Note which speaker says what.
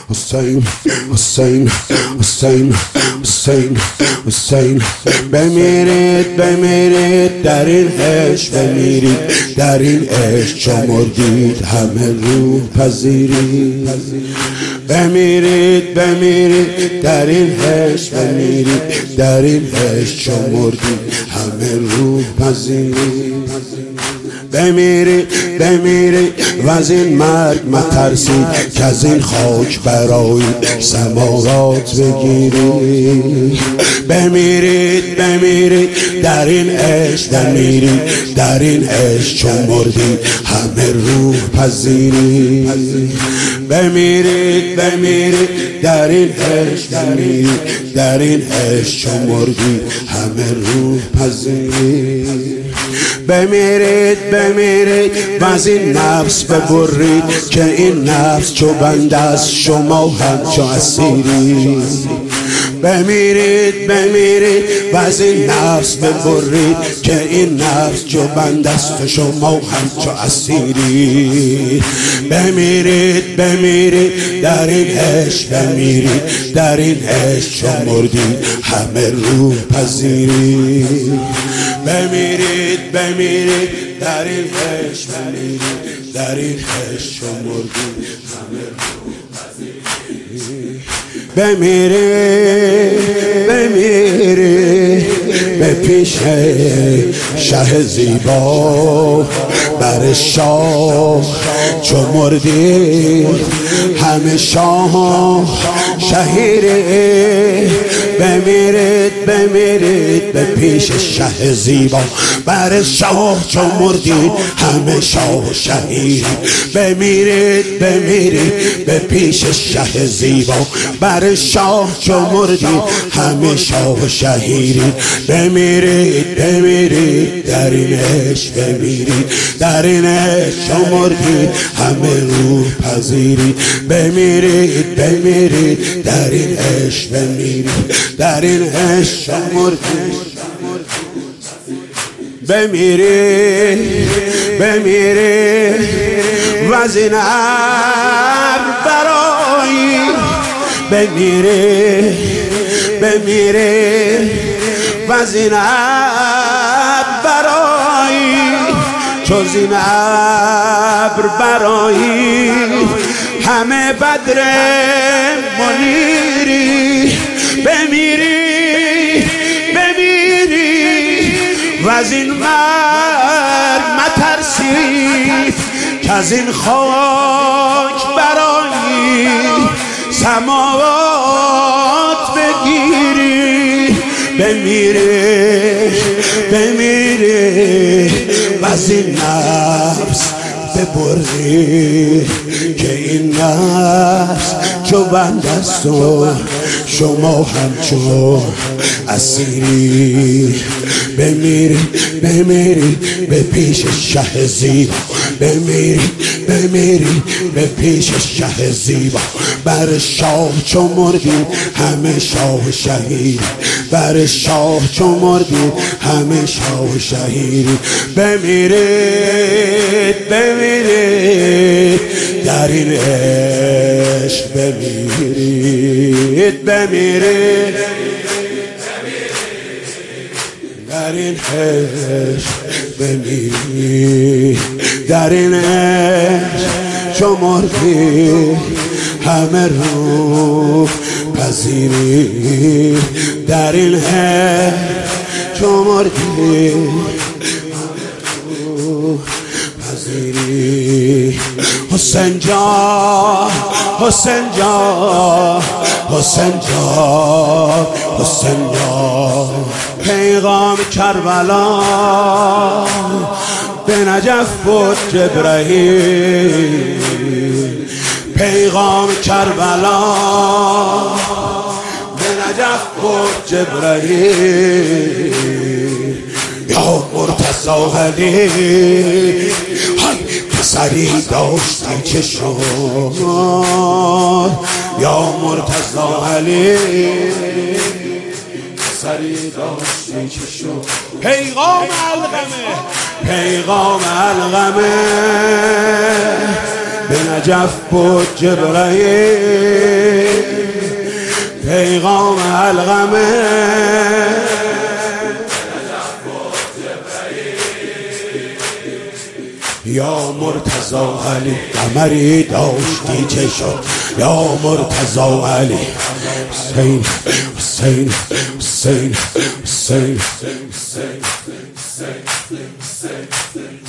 Speaker 1: حسین حسین حسین حسین حسین بمیرید بمیرید در این عشق بمیرید در این عشق چو مردید همه روح پذیرید بمیرید بمیرید در این عشق بمیرید در این عشق چو مردید همه روح پذیرید بمیرید بمیرید و از این مرگ مترسید که از این خاک برای سماوات بگیرید بمیرید بمیرید در این عشق بمیرید در این عشق چون مردید همه روح پذیرید بمیرید بمیرید در این عشق بمیرید در این عشق چون مردید همه روح پذیرید بمیرید بمیرید و از این نفس ببرید که این نفس چو بنده است شما همچو اسیرید بمیرید بمیرید و از این نفس ببرید که این نفس چو بنده است و شما همچو اسیرید بمیرید بمیرید در این عشق بمیرید در این عشق چو مردید همه روح پذیرید بمیرید بمیرید در این عشق بمیرید در این عشق چو مردید همه روح پذیرید بمیرید بمیرید به پیش شه زیبا بر شاه چو مردید همه شاه شهیره بمیرید بمیرید به پیش شه زیبا بر شاه چو مردید همه شاه شهیره بمیرید بمیرید به پیش شه زیبا بر شاه چو مردید همه شاه شهیرید بمیرید بمیرید در این عشق بمیرید در این عشق چو مردید همه روح پذیرید بمیرید بمیرید در این عشق بمیرید در این عشق چو مردید بمیرید بمیرید و از این ابر برآیید بمیرید بمیرید و از این ابر برآیید چو زین ابر برآیید همه بدر منیری بمیرید بمیرید و از این مرگ مترسید که از این خاک برآیید سماوات بگیرید بمیرید بمیرید و از این نفس ببرید که این نفس چو بنده است و شما همچو اسیری بمیرید بمیرید به پیش شه زیبا بمیرید بمیرید به پیش شه زیبا بر شاه چو مردید همه شاه شهید بر شاه چو مردید همه شاه شهید بمیرید بمیرید در این عشق بمیرید بمیرید در این عشق بمیرید در این عشق چو مردید همه روح پذیرید در این عشق چو مردید پذیرید حسین جان حسین جان حسین جان حسین جان پیغام کربلا به نجف بود جبرائیل پیغام کربلا به نجف بود جبرائیل یا مرتضی علی پسری داشتی چشم یا مرتضی علی پسری داشتی چشم پیغام علقمه پیغام علقمه به نجف بود جبرائیل پیغام علقمه یا مرتضی علی قمری داشتی چه شد یا مرتضی علی حسین حسین حسین حسین حسین